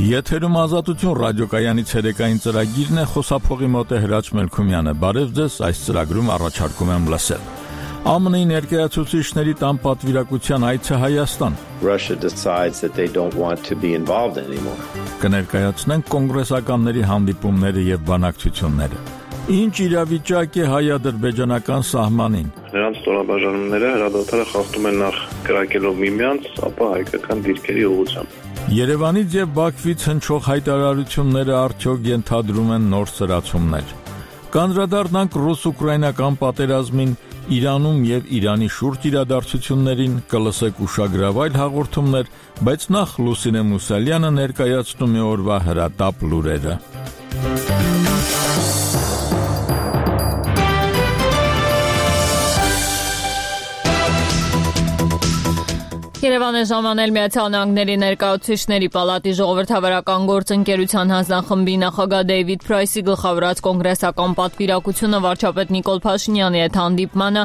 Եթերում ազատություն ռադիոկայանի ցերեկային ծրագիրն է, խոսափողի մոտ է Հրաչ Մելքումյանը։ Բարև ձեզ, այս ծրագրում առաջարկում եմ լսել։ ԱՄՆ-ի ներկայացուցիչների տան պատվիրակության այցը Հայաստան։ Russia decides that they don't want to be involved anymore. Կներկայացնենք կոնգրեսականների հանդիպումները եւ բանակցությունները։ Ինչ իրավիճակ է հայ-ադրբեջանական սահմանին։ Նրանց ստորաբաժանումները հրադադարը խախտում են նախ կրակելով միմյանց, ապա հայկական դիրքերի ուղղությամբ։ Երևանից եւ Բաքվից հնչող հայտարարությունները արդյոք ենթադրում են նոր սրացումներ։ Կանդրադառնանք ռուս-ուկրաինական պատերազմին, Իրանում եւ Իրանի շուրջ իրադարձություններին, կլսեք ուշագրավայր հաղորդումներ, բայց նախ Լուսինե Մուսալյանը ներկայացնում է օրվա հրատապ լուրերը։ Երևան է ժամանել Միացյալ Նահանգների ներկայացուցիչների պալատի ժողովրդավարական գործընկերության հանձնախմբի նախագահ Դեյվիդ Փրայսի գլխավորած կոնգրեսական պատվիրակությունը վարչապետ Նիկոլ Փաշինյանի հետ հանդիպմանը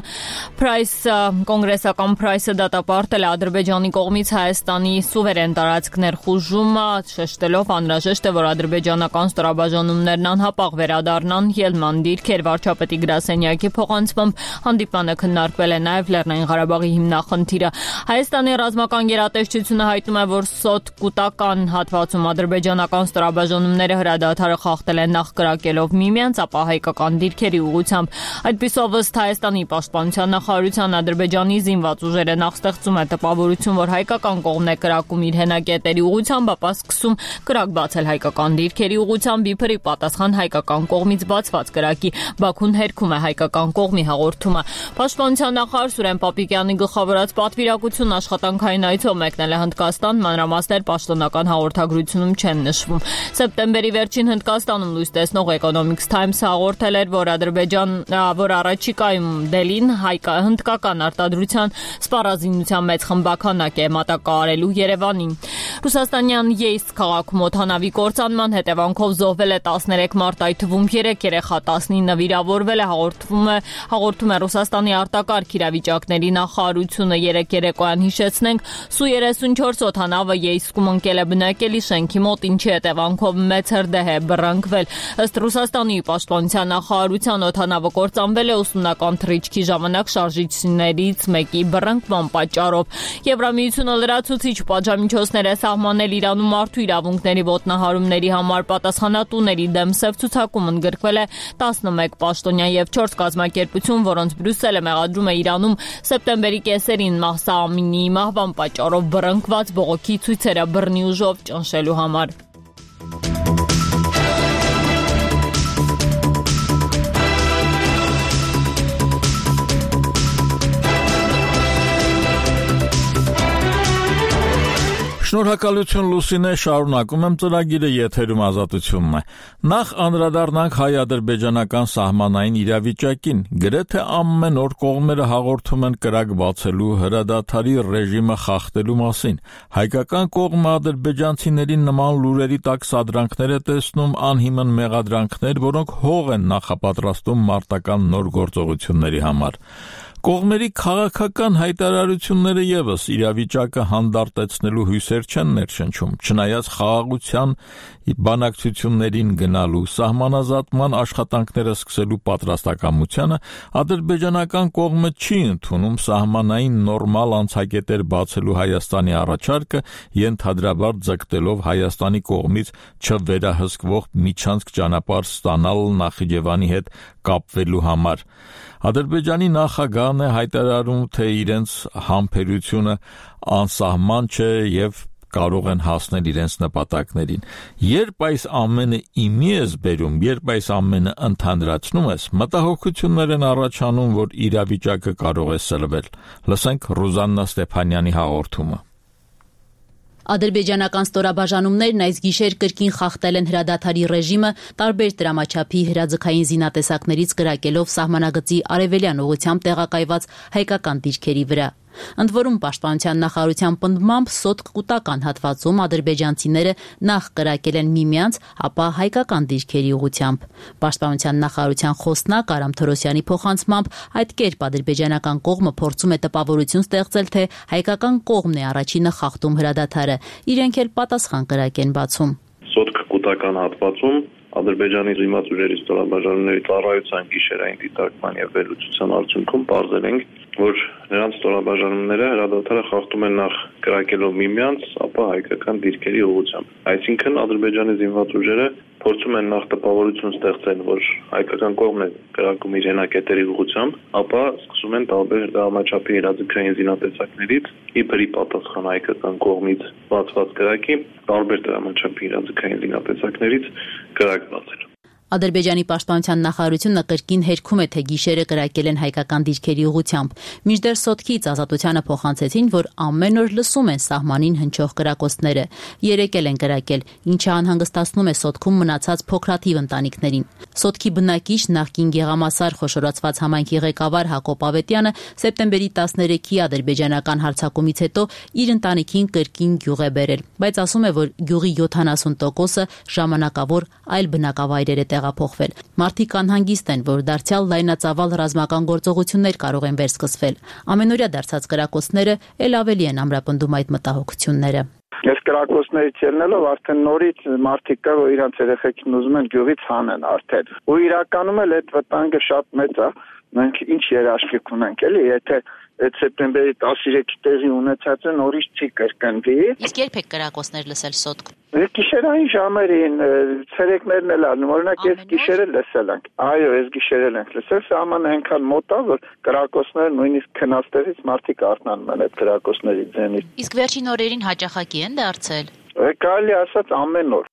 կոնգրեսական Փրայսը դատապարտել է Ադրբեջանի կողմից Հայաստանի սուվերեն տարածքներ խուժումը, շեշտելով անհրաժեշտ է, որ ադրբեջանական ստորաբաժանումներն անհապաղ վերադառնան ելման դիրքեր վարչապետի գրասենյակի փոխանցմամբ հանդիպանը քննարկվել է նաև Լեռնային Ղարաբաղի հիմնախնդիրը։ Հայաստանի ռազմական գերատեսչությունը հայտնում է, որ սոտ կուտական հատվածում ադրբեջանական ստորաբաժանումները հրադադարը խախտել են նախ կրակելով միմյանց, ապա հայկական դիրքերի ուղղությամբ։ Այդպիսով ըստ Հայաստանի պաշտպանության նախարարության Ադրբեջանի զինված ուժերը նախ ստեղծում է տպավորություն, որ հայկական կողմն է կրակում իր հենակետերի ուղղությամբ, ապա սկսում կրակ բացել հայկական դիրքերի ուղղությամբ, իբրի պատասխան հայկական կողմից բացված կրակի։ Բաքուն հերքում է հայկական կողմի հաղորդումը։ Պաշտպանության նախարար Սուրեն Պապիկյանի գլխավորած պատվիրակություն աշխատանքային այցով մեկնել է Հնդկաստան, մանրամասներ պաշտոնական հաղորդագրությունում չեն նշվում։ Սեպտեմբերի վերջին Հնդկաստանում լույս տեսնող Economics Times-ը հաղորդել էր, որ առաջիկայում Դելին հնդկական արտադրության սպառազինության մեծ խմբականակ է մատակարարելու Երևանին։ Ռուսաստանյան Յեյսկ քաղաքում օդանավի կործանման հետևանքով զոհվել է 13 մարդ, այդ թվում 3 երեխա, 19 վիրավորվել է, հաղորդում է Ռուսաստանի արտակարգ իրավիճակների նախարարությունը։ Երեկոյան հիշեցնենք, Սու-34 օդանավը Յեյսկում ընկել է բնակելի շենքի մոտ, ինչի հետևանքով մեծ հրդեհ է բռնկվել։ Ըստ Ռուսաստանի պաշտպանության նախարարության օդանավը կործանվել է ուսումնական թռիչքի ժամանակ շարժիչներից մեկի բռնկման պատճառով։ Եվրամիությունը լրացուցիչ պատժամիջոցներ է սահմանել Իրանում մարդու իրավունքների ոտնահարումների համար, պատասխանատուների դեմ սև ցուցակում ընդգրկվել է 11 պաշտոնյա եւ 4 կազմակերպություն, որոնց Բրյուսելը մեղադրում է Իրանում սեպտեմբերի կեսերին Մահսա Ամինիի մահվան պատճառով բռնկված բողոքի ցույցերը բռնի ուժով ճնշելու համար։ Շնորհակալություն Լուսինե, շարունակում եմ ծրագիրը, եթերում ազատությունն է։ Նախ անդրադառնանք հայ-ադրբեջանական սահմանային իրավիճակին։ Գրեթե ամեն օր կողմերը հաղորդում են կրակ բացելու, հրադադարի ռեժիմը խախտելու մասին։ Հայկական կողմը ադրբեջանցիներին նման լուրերի տակ սադրանքներ է տեսնում, անհիմն մեղադրանքներ, որոնք հող են նախապատրաստում մարտական նոր գործողությունների համար։ Կողմերի քաղաքական հայտարարությունները եւս իրավիճակը հանդարտեցնելու հույսեր չեն ներշնչում, չնայած խաղաղության բանակցություններին գնալու, սահմանազատման աշխատանքները սկսելու պատրաստակամությանը, ադրբեջանական կողմը չի ընդունում սահմանային նորմալ անցակետեր բացելու Հայաստանի առաջարկը, ենթադրաբար ձգտելով Հայաստանի կողմից չվերահսկվող միջանցք ճանապարհ ստանալ Նախիջևանի հետ կապվելու համար։ Ադրբեջանի նախագահն է հայտարարում, թե իրենց համբերությունը անսահման չէ եւ կարող են հասնել իրենց նպատակներին։ Երբ այս ամենը իմի ես բերում, երբ այս ամենը ընդհանրացնում ես, մտահոգություններ են առաջանում, որ իրավիճակը կարող է սլվել։ Լսենք Ռուզաննա Ստեփանյանի հաղորդումը։ Ադրբեջանական ստորաբաժանումներն այս գիշեր կրկին խախտել են հրադադարի ռեժիմը տարբեր դրամաչափի հրաձգային զինատեսակներից կրակելով սահմանագծի արևելյան ուղղությամբ տեղակայված հայկական դիրքերի վրա։ Ընդ որում պաշտպանության նախարարության պնդմամբ սոտ կուտական հատվածում ադրբեջանցիները նախ կրակել են միմյանց, ապա հայկական դիրքերի ուղղությամբ։ Պաշտպանության նախարարության խոսնակ Արամ Թորոսյանի փոխանցմամբ այդ կերպ ադրբեջանական կողմը փորձում է տպավորություն ստեղծել, թե հայկական կողմն է առաջինը խախտում հրադադարը, իրենք էլ պատասխան կրակ են բացում։ օգուտական հատվածում Ադրբեջանի զինված ուժերի ստորաբաժանումների ծառայության գիշերային դիտարկման եւ վերլուծության արդյունքում պարզել ենք, որ նրանց ստորաբաժանումները հրադադարը խախտում են նախ կրակելով միմյանց, ապա հայկական դիրքերի ուղղությամբ։ Այսինքն Ադրբեջանի զինված ուժերը փորձում են նախ տպավորություն ստեղծել, որ հայկական կողմն է կրակում իր հենակետերի ուղղությամբ, ապա սկսում են տարբեր դրամաչափի իրազեկային զինատեսակներից իբրի պատասխան հայկական կողմից բացված կրակի տարբեր դրամաչափի իրազեկային զինատեսակներից կրակ բացել։ Ադրբեջանի պաշտպանության նախարարությունը կրկին հերքում է, թե գիշերը կրակել են հայկական դիրքերի ուղղությամբ։ Մինչդեռ Սոտքից Ազատությանը փոխանցեցին, որ ամեն օր լսում են սահմանին հնչող կրակոցները։ Երեկել են կրակել, ինչը անհանգստացնում է Սոտքում մնացած փոքրաթիվ ընտանիքներին։ Սոտքի բնակիչ նախկին Գեղամասար խոշորացված համայնքի ղեկավար Հակոբ Ավետյանը սեպտեմբերի 13-ի ադրբեջանական հարձակումից հետո իր ընտանիքին կրկին գյուղ է բերել, բայց ասում է, որ գյուղի 70%-ը ժամանակավոր այլ բնակավայրեր է տեղափոխվել։ Մարդիկ անհանգիստ են, որ դարձյալ լայնածավալ ռազմական գործողություններ կարող են վերսկսվել։ Ամենօրյա դարձած կրակոցները ել ավելի են ամրապնդում այդ մտահոգությունները։ Այս կրակոցներից ելնելով արդեն նորից մարդիկ կա, որ իրանց երեխեքին ուզում են գյուղից հանեն արդեն։ Ու իրականում էլ այդ վտանգը շատ մեծ է։ Մենք ինչ երաշխիք ունենք, էլի, եթե այդ սեպտեմբերի 13-ի տեղի ունեցածը նորից չի կրկնվի։ Իսկ երբ եք կրակոցներ լսել Սոտք։ Գիշերային ժամերին, ցերեկներն էլ ալնում, օրինակ այս գիշերը լսել ենք։ Այո, այս գիշերը ենք լսել, սահմանը այնքան մոտ է, որ կրակոցները նույնիսկ քնաստեղից մարդիկ արթնանում են այդ կրակոցների ձենից։ Իսկ վերջին օրերին հաճախակի են դարձել։ Կարելի ասած ամեն օր։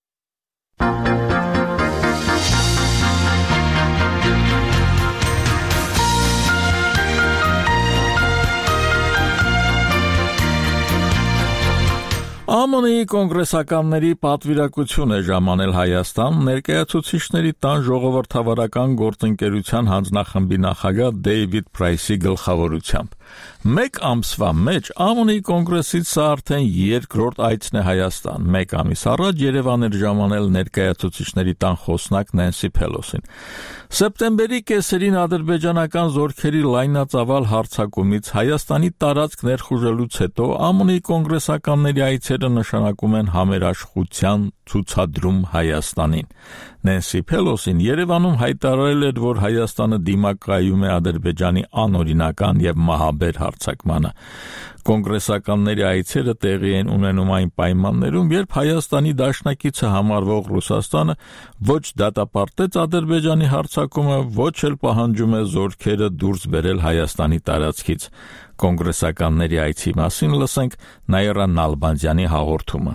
ԱՄՆ-ի կոնգրեսականների պատվիրակություն է ժամանել Հայաստան ներկայացուցիչների տան ժողովրդավարական գործընկերության հանձնախմբի նախագահ Դեյվիդ Փրայսի գլխավորությամբ։ Մեկ ամսվա մեջ ԱՄՆ-ի կոնգրեսից սա արդեն երկրորդ այցն է Հայաստան։ Մեկ ամիս առաջ Երևան էր ժամանել ներկայացուցիչների տան խոսնակ Նենսի Փելոսին։ Սեպտեմբերի կեսերին ադրբեջանական զորքերի լայնածավալ հարձակումից Հայաստանի տարածք ներխուժելուց հետո ԱՄՆ-ի կոնգրեսականների այցերը նշանակում են համերաշխության ցուցադրում Հայաստանին։ Նենսի Փելոսին Երևանում հայտարարել էր, որ Հայաստանը դիմակայում է Ադրբեջանի անօրինական եւ մահաբեր հարձակմանը։ Կոնգրեսականների այցերը տեղի են ունենում այն պայմաններում, երբ Հայաստանի դաշնակիցը համարվող Ռուսաստանը ոչ դատապարտեց Ադրբեջանի հարձակումը, ոչ էլ պահանջում է զորքերը դուրս բերել Հայաստանի տարածքից։ Կոնգրեսականների այցի մասին լսենք Նաիրա Նալբանդյանի հաղորդումը։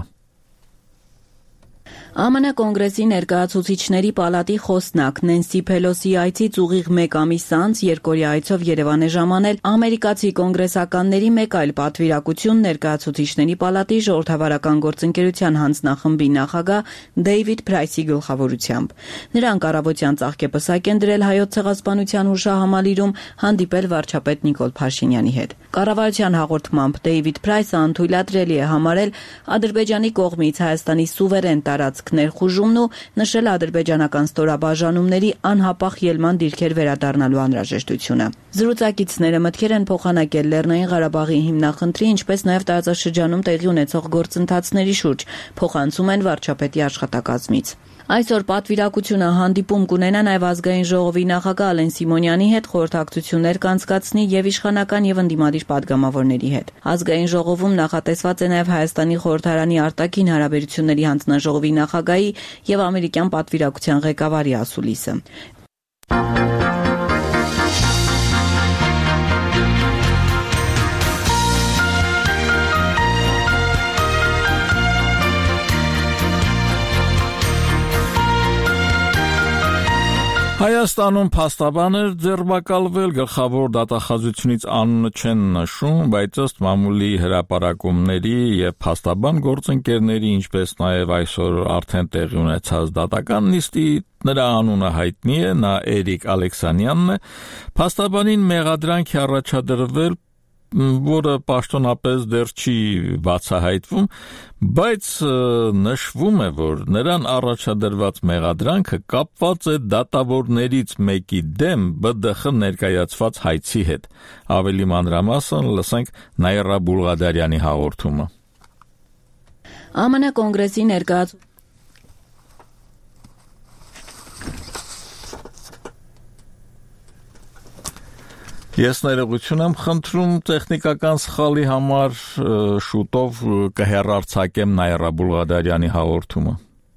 ԱՄՆ կոնգրեսի ներկայացուցիչների պալատի խոսնակ Նենսի Փելոսի այցից ուղիղ մեկ ամիս անց երկօրյա այցով Երևան է ժամանել ամերիկացի կոնգրեսականների մեկ այլ պատվիրակություն ներկայացուցիչների պալատի ժողովրդավարական գործընկերության հանձնախմբի նախագահ Դեյվիդ Փրայսի գլխավորությամբ։ Նրանք առավոտյան ծաղկեպսակ են դրել Հայոց ցեղասպանության հուշահամալիրում հանդիպել վարչապետ Նիկոլ Փաշինյանի հետ։ Կառավարության հաղորդմամբ Դեյվիդ Փրայսը անթույլատրելի է համարել Ադրբեջանի կողմից Հայաստանի սուվերեն տարածք ներխուժումն ու նշել ադրբեջանական ստորաբաժանումների անհապաղ ելման դիրքեր վերադառնալու անհրաժեշտությունը։ Զրուցակիցները մտքեր են փոխանակել Լեռնային Ղարաբաղի հիմնախնդրի, ինչպես նաև տարածաշրջանում տեղի ունեցող գործընթացների շուրջ, փոխանցում են վարչապետի աշխատակազմից։ Այսօր պատվիրակությունը հանդիպում կունենա նաև ազգային ժողովի նախագահ Ալեն Սիմոնյանի հետ, խորհրդակցություններ կանցկացնի եւ իշխանական եւ ընդդիմադիր падգամավորների հետ։ Ազգային ժողովում նախատեսված է նաև Հայաստանի խորհրդարանի արտաքին հարաբերությունների հանձնաժողովի նախագահի եւ ամերիկյան պատվիրակության ղեկավարի ասուլիսը։ Հայաստանում փաստաբաներ ձերբակալվել, գլխավոր դատախազությունից անունը չեն նշում, բայց ըստ մամուլի հրապարակումների եւ փաստաբան գործընկերների, ինչպես նաեւ այսօր արդեն տեղի ունեցած դատական նիստի, նրա անունը հայտնի է, նա Էրիկ Ալեքսանյանն է, փաստաբանին մեղադրանք է առաջադրվել, որը պաշտոնապես դեռ չի բացահայտվում, բայց նշվում է, որ նրան առաջադրված մեղադրանքը կապված է դատավորներից մեկի դեմ ԲԴԽ ներկայացված հայցի հետ։ Ավելի մանրամասն լսենք Նաիրա Բուլղադարյանի հաղորդումը։ ԱՄՆ կոնգրեսի Ես ներողություն եմ խնդրում տեխնիկական սխալի համար, շուտով կհեռարձակեմ Նաիրա Բուլղադարյանի հաղորդումը։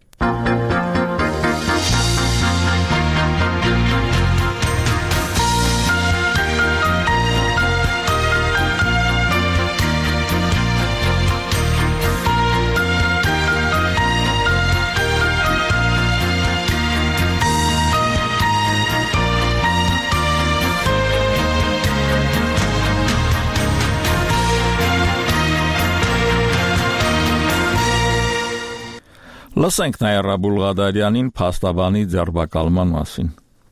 Լսենք Նաիրա Բուլղադարյանին փաստաբանի ձերբակալման մասին։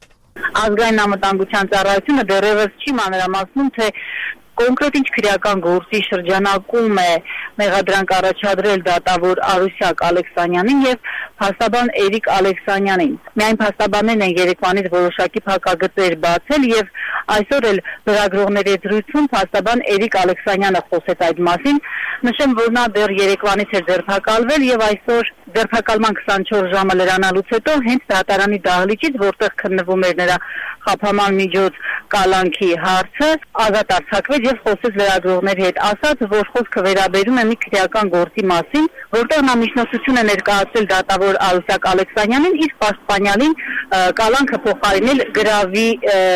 Ազգային անվտանգության ծառայությունը դեռևս չի մանրամասնում, թե կոնկրետ ինչ քրեական գործի շրջանակում է մեղադրանք առաջադրել դատավոր Արուսյակ Ալեքսանյանին եւ փաստաբան Էրիկ Ալեքսանյանին։ Միայն փաստաբաններն են երեկվանից որոշակի փակագծեր բացել եւ այսօր էլ լրագրողների զրույցում փաստաբան Էրիկ Ալեքսանյանը խոսեց այդ մասին։ Նշեմ, որ նա դեռ երեկվանից է ձերբակալվել եւ այսօր ձերբակալման 24 ժամը լրանալուց հետո հենց դատարանի դահլիճից, որտեղ քննվում էր նրա խաբաման միջոց կալանքի հարցը, ազատ արձակվեց եւ խոսեց լրագրողների հետ, ասաց, որ խոսքը վերաբերում է մի քրեական գործի մասին, որտեղ նա միջնորդություն է ներկայացրել դատավոր Արուսյակ Ալեքսանյանին իր պաշտպանյալին կալանքը փոխարինել գրավի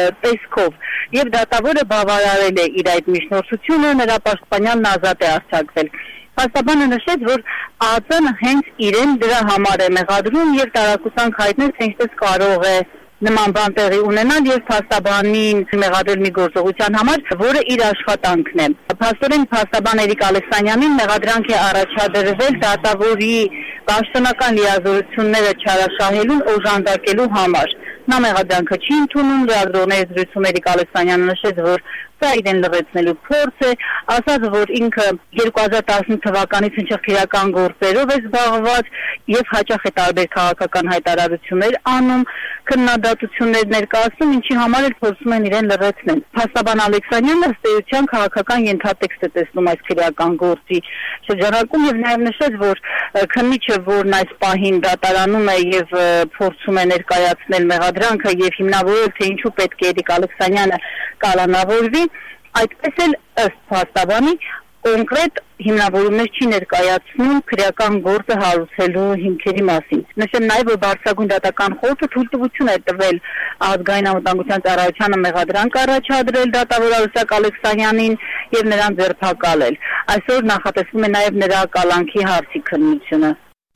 տեսքով եւ դատավորը բավարարել է իր այդ միջնորդությունը, նրա պաշտպանյալն ազատ է արձակվել։ Փաստաբանը նշեց, որ ԱԱԾ-ն հենց իրեն դրա համար է մեղադրում եւ տարակուսանք հայտնել, թե ինչպես կարող է նման բան տեղի ունենալ եւ փաստաբանին մեղադրել մի գործողության համար, որը իր աշխատանքն է։ Փաստորեն փաստաբան Էրիկ Ալեքսանյանին մեղադրանք է առաջադրվել դատավորի պաշտոնական լիազորությունները չարաշահելուն օժանդակելու համար։ Նա մեղադրանքը չի ընդունում, լրագրողների զրույցում Էրիկ Ալեքսանյանը նշեց, որ սա իրեն լրացնելու փորձ է, ասաց, որ ինքը 2015 թվականից հնչող քրեական գործերով է զբաղված եւ հաճախ է տարբեր քաղաքական հայտարարություններ անում, քննադատություններ ներկայացնում, ինչի համար էլ փորձում են իրեն լրացնել։ Փաստաբան Ալեքսանյանը ըստ էության քաղաքական ենթատեքստ է տեսնում այս քրեական գործի շրջանակում եւ նաեւ նշեց, որ քննիչը, որն այս պահին դատարանում է եւ փորձում է ներկայացնել մեղադրանքը եւ հիմնավորել, թե ինչու պետք է Էրիկ Ալեքսանյանը կալանավորվի, այդպես էլ ըստ փաստաբանի կոնկրետ հիմնավորումներ չի ներկայացնում քրեական գործը հարուցելու հիմքերի մասին։ Նշեմ նաև, որ Բարձրագույն դատական խորհուրդը թույլտվություն է տվել ազգային անվտանգության ծառայությանը մեղադրանք առաջադրել դատավոր Արուսյակ Ալեքսանյանին եւ նրան ձերբակալել։ Այսօր նախատեսվում է նաև նրա կալանքի հարցի քննությունը։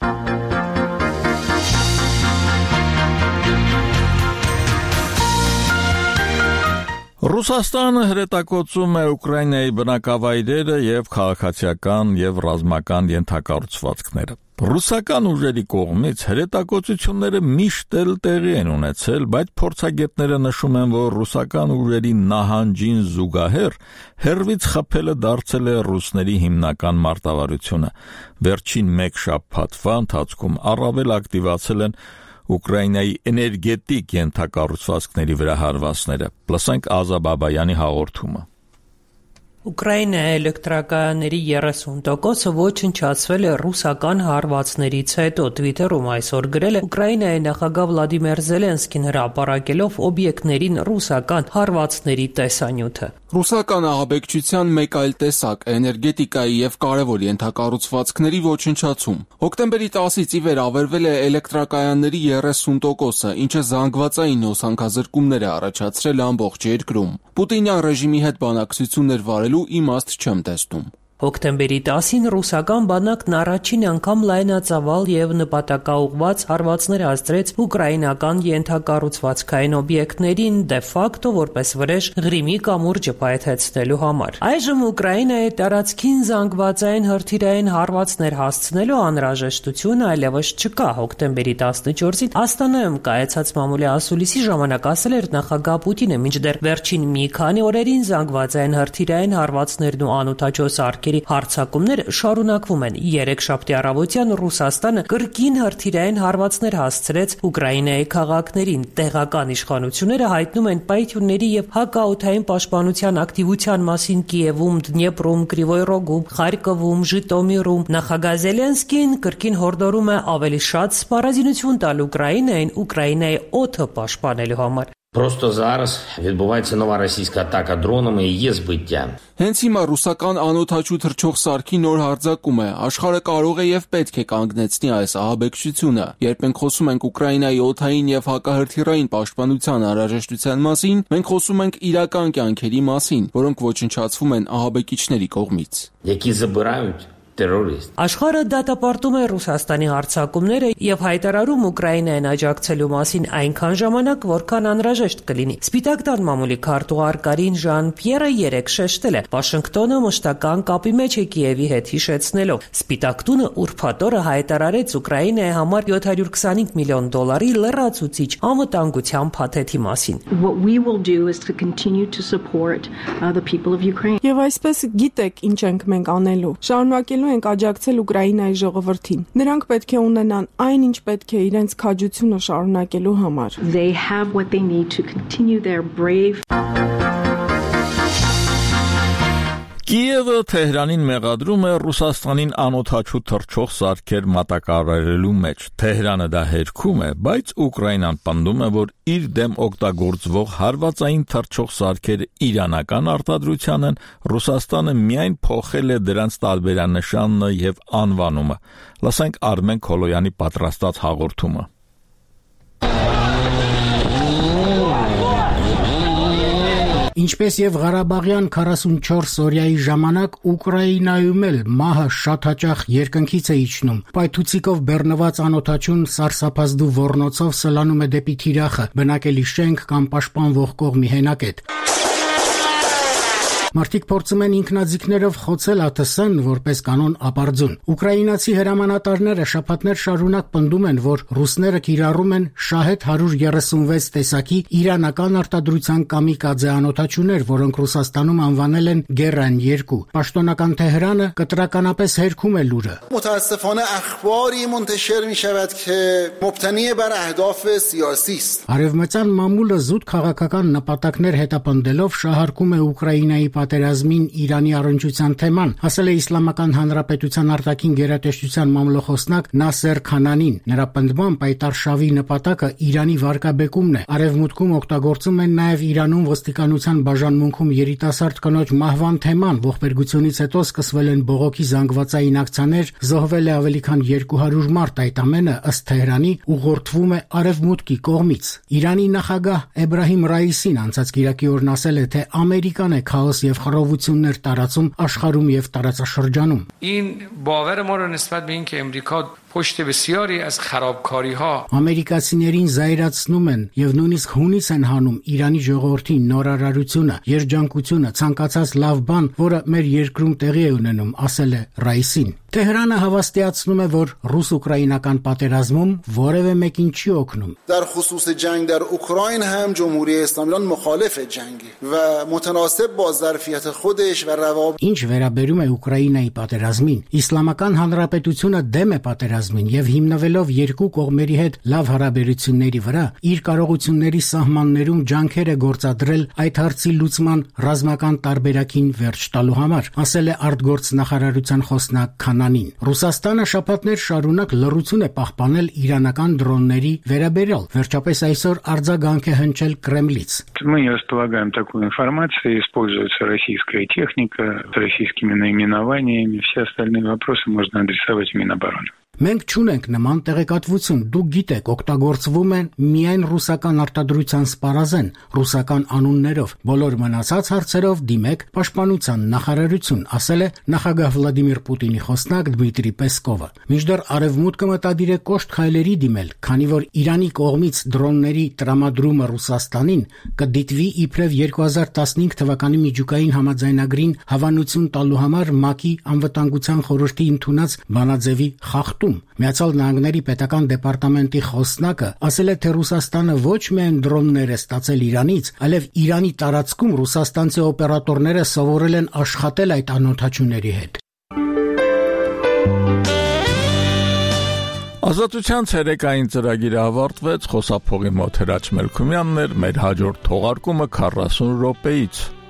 Ռուսաստանը հրետակոծում է Ուկրաինայի բնակավայրերը եւ քաղաքացիական եւ ռազմական ենթակառուցվածքները։ Ռուսական ուժերի կողմից հրետակոծությունները միշտ էլ տեղի են ունեցել, բայց փորձագետները նշում են, որ ռուսական ուժերի նահանջին զուգահեռ հերվից խփելը դարձել է ռուսների հիմնական մարտավարությունը։ Վերջին մեկ շաբաթվա ընթացքում առավել ակտիվացել են Ուկրաինայի էներգետիկ ենթակառուցվածքների վրա հարվածները։ Լսենք Ազա Բաբայանի հաղորդումը։ Ուկրաինայի էլեկտրակայանների 30%-ը ոչնչացվել է ռուսական հարվածներից հետո, Twitter-ում այսօր գրել է Ուկրաինայի նախագահ Վլադիմիր Զելենսկին հրապարակելով օբյեկտներին ռուսական հարվածների տեսանյութը։ Ռուսական ահաբեկչության մեկ այլ տեսակ էներգետիկայի եւ կարևոր ենթակառուցվածքների ոչնչացում։ Հոկտեմբերի 10-ից ի վեր ավերվել է էլեկտրակայանների 30%-ը, ինչը զանգվածային հոսանքազրկումներ է առաջացրել ամբողջ երկրում։ Պուտինյան ռեժիմի հետ բանակցություններ վարելու իմաստ չեմ տեսնում։ Հոկտեմբերի 10-ին ռուսական բանակն առաջին անգամ լայնածավալ եւ նպատակաուղղված հարվածներ հասցրեց ուկրաինական ենթակառուցվածքային օբյեկտներին դե ֆակտո որպես վրեժ Ղրիմի կամուրջը պայթեցնելու համար։ Այժմ Ուկրաինայի տարածքին զանգվածային հրթիռային հարվածներ հասցնելու անհրաժեշտություն այլևս չկա։ Հոկտեմբերի 14-ին Աստանայում կայացած մամուլի ասուլիսի ժամանակ ասել էր նախագահ Պուտինը, մինչդեռ վերջին մի քանի օրերին զանգվածային հրթիռային հարվածներն ու անօթաչո սարքերի հարձակումները շարունակվում են։ Երեքշաբթի առավոտյան Ռուսաստանը կրկին հրթիռային հարվածներ հասցրեց Ուկրաինայի քաղաքներին։ Տեղական իշխանությունները հայտնում են պայթյունների եւ հակաօդային պաշտպանության ակտիվության մասին Կիևում, Դնեպրում, Կրիվոյ Ռոգում, Խարկովում, Ժիտոմիրում։ Նախագահ Զելենսկին կրկին հորդորում է ավելի շատ սպառազինություն տալ Ուկրաինային Ուկրաինայի օդը պաշտպանելու համար։ Просто зараз відбувається нова російська атака дронами і є збиття. Հենց հիմա ռուսական անօդաչու թռչող սարքի նոր հարձակում է։ Աշխարհը կարող է եւ պետք է կանգնեցնի այս ահաբեկչությունը։ Երբ մենք խոսում ենք Ուկրաինայի օդային եւ հակահրթիռային պաշտպանության անհրաժեշտության մասին, մենք խոսում ենք իրական կյանքերի մասին, որոնք ոչնչացվում են ահաբեկիչների կողմից։ Які забирають террорист. Աշխարհը դատապարտում է Ռուսաստանի հարձակումները եւ հայտարարում Ուկրաինային աջակցելու մասին այնքան ժամանակ, որքան անհրաժեշտ կլինի։ Սպիտակ տան մամուլի քարտուղար Կարին Ժան-Պիերը երեկ շեշտել է. Վաշինգտոնը մշտական կապի մեջ է Կիևի հետ, հիշեցնելով. Սպիտակ տունը ուրբաթ օրը հայտարարեց Ուկրաինայի համար $725 միլիոն լրացուցիչ անվտանգության փաթեթի մասին։ What we will do is to continue to support the people of Ukraine. Եվ այսպես գիտեք ինչ ենք մենք անելու։ Շարունակելու ենք աջակցել Ուկրաինայի ժողովրդին։ Նրանք պետք է ունենան այն, ինչ պետք է իրենց քաջությունը շարունակելու համար։ They have what they need to continue their brave. Կիևը Թեհրանին մեղադրում է Ռուսաստանին անօդաչու թռչող սարքեր մատակարարելու մեջ։ Թեհրանը դա հերքում է, բայց Ուկրաինան պնդում է, որ իր դեմ օգտագործվող հարվածային թռչող սարքերը իրանական արտադրության են, Ռուսաստանը միայն փոխել է դրանց տարբերանշանը եւ անվանումը։ Լսենք Արմեն Քոլոյանի պատրաստած հաղորդումը։ Ինչպես եւ Ղարաբաղյան 44 օրյայի ժամանակ Ուկրաինայում էլ մահը շատ հաճախ երկնքից է իջնում։ Պայթուցիկով բեռնված անօդաչուն սարսափազդու ոռնոցով սլանում է դեպի թիրախը, բնակելի շենք կամ պաշտպանվող կողմի հենակետ։ Մարդիկ փորձում են ինքնաձիգներով խոցել ԱԹՍ-ն որպես կանոն ապարդյուն։ Ուկրաինացի հրամանատարները շաբաթներ շարունակ պնդում են, որ ռուսները կիրառում են Շահեդ 136 տեսակի իրանական արտադրության կամիկաձե անօդաչուներ, որոնք Ռուսաստանում անվանել են Գերան 2։ Պաշտոնական Թեհրանը կտրականապես հերքում է լուրը։ متاسفانه اخباری منتشر میشود که مبتنی بر اهداف سیاسی است. Արևմտյան մամուլը զուտ քաղաքական նպատակներ հետապնդելով շահարկում է Ուկրաինայի պատերազմին Իրանի առնչության թեման, ասել է Իսլամական Հանրապետության արտաքին գերատեսչության մամլոխոսնակ Նասեր Քանանին։ Նրա պնդմամբ Պայտարշավի նպատակը Իրանի վարկաբեկումն է։ Արևմուտքում օգտագործում են նաև Իրանում ոստիկանության բաժանմունքում երիտասարդ կնոջ մահվան թեման, ողբերգությունից հետո սկսվել են բողոքի զանգվածային ակցիաներ, զոհվել է ավելի քան 200 մարդ, այդ ամենը ըստ Թեհրանի ուղղորդվում է Արևմուտքի կողմից։ Իրանի նախագահ Էբրահիմ Ռայիսին անցած կիրակի օրն ասել է, թե Ամերիկան է քաոս եւ խռովություններ տարածում աշխարհում եւ տարածաշրջանում։ این باور ما رو نسبت به اینکه امریکا پشت بسیاری از خرابکاری‌ها Ամերիկացիներին զայրացնում են եւ նույնիսկ հունից են հանում Իրանի ժողովրդի նորարարությունը, երջանկությունը, ցանկացած լավ բան, որը մեր երկրում տեղի է ունենում, ասել է Ռայիսին։ Թեհրանը հավաստիացնում է, որ ռուս-ուկրաինական պատերազմում որևէ մեկին չի օգնում։ در خصوص جنگ در اوکراین هم جمهوری اسلامی ایران مخالف جنگه و متناسب با ظرفیت خودش و روابط Ինչ վերաբերում է Ուկրաինայի պատերազմին, Իսլամական Հանրապետությունը դեմ է պատերազմին եւ հիմնվելով երկու կողմերի հետ լավ հարաբերությունների վրա, իր կարողությունների սահմաններում ջանքեր է գործադրել այդ հարցի լուծման ռազմական տարբերակին վերջ տալու համար, ասել է արտգործնախարարության խոսնակ Քանանին։ Ռուսաստանը շաբաթներ շարունակ լռություն է պահպանել իրանական դրոնների վերաբերյալ։ Վերջապես այսօր արձագանք է հնչել Կրեմլից։ Мы не располагаем такой информацией, используется российская техника с российскими наименованиями, все остальные вопросы можно адресовать в Минобороны. Մենք չունենք նման տեղեկատվություն, դուք գիտեք, օգտագործվում են միայն ռուսական արտադրության սպառազեն, ռուսական անուններով, բոլոր մնացած հարցերով դիմեք պաշտպանության նախարարություն, ասել է նախագահ Վլադիմիր Պուտինի խոսնակ Դմիտրի Պեսկովը։ Մինչդեռ Արևմուտքը մտադիր է կոշտ քայլերի դիմել, քանի որ Իրանի կողմից դրոնների տրամադրումը Ռուսաստանին կդիտվի իբրև 2015 թվականի միջուկային համաձայնագրին հավանություն տալու համար ՄԱԿ-ի անվտանգության խորհրդի ընդունած բանաձևի խախտում։ Միացյալ Նահանգների պետական դեպարտամենտի խոսնակը ասել է, թե Ռուսաստանը ոչ միայն դրոններ է ստացել Իրանից, այլև Իրանի տարածքում ռուսաստանցի օպերատորները սովորել են աշխատել այդ անօդաչուների հետ։ Ազատության ցերեկային ծրագիրը ավարտվեց, խոսափողի մոտ Հրաչ Մելքումյանն էր, մեր հաջորդ թողարկումը 40 րոպեից։